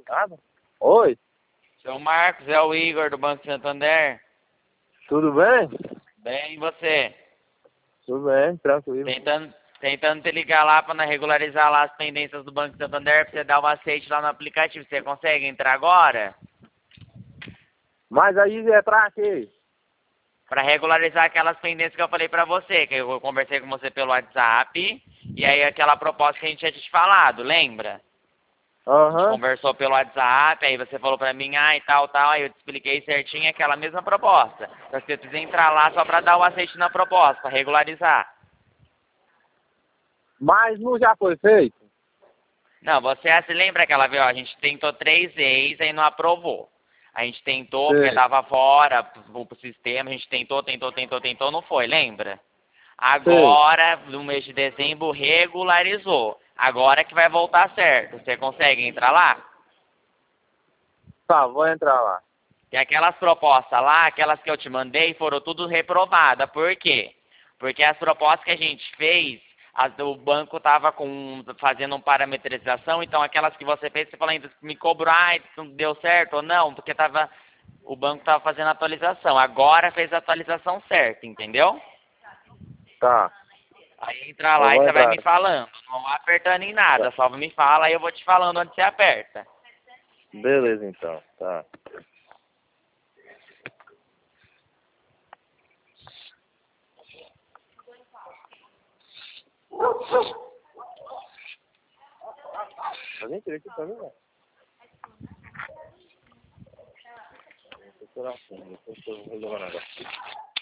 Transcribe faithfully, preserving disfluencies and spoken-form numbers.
Nada? Oi, Seu Marcos, é o Igor do Banco Santander. tudo bem? Bem, e você? Tudo bem, tranquilo. Tentando, tentando te ligar lá para regularizar lá as pendências do Banco Santander para você dar o aceite lá no aplicativo. Você consegue entrar agora? Mas aí é pra quê? Para regularizar aquelas pendências que eu falei para você, que eu conversei com você pelo WhatsApp, e aí aquela proposta que a gente tinha te falado, lembra? A gente Aham. conversou pelo WhatsApp, aí você falou pra mim, ah, e tal, tal, aí eu te expliquei certinho aquela mesma proposta. Só que você precisa entrar lá só pra dar o aceite na proposta, pra regularizar. Mas não já foi feito? Não, você se lembra aquela vez, ó, a gente tentou três vezes e não aprovou. A gente tentou, porque Sei. tava fora pro, pro sistema, a gente tentou, tentou, tentou, tentou, não foi, lembra? Sei. Agora, no mês de dezembro, regularizou. Agora que vai voltar certo. Você consegue entrar lá? Tá, vou entrar lá. E aquelas propostas lá, aquelas que eu te mandei, foram tudo reprovadas. Por quê? Porque as propostas que a gente fez, as do banco estava com, fazendo uma parametrização, então aquelas que você fez, você falou ainda, me cobrou, ah, não deu certo ou não, porque tava, o banco estava fazendo atualização. Agora fez a atualização certa, entendeu? Tá, Aí entra eu lá e vou você vai entrar. me falando, não vai apertando em nada, Tá. só me fala e eu vou te falando onde você aperta. Beleza então, tá. Alguém tira aqui pra mim, né? Vou tirar assim, depois eu vou jogar o negócio.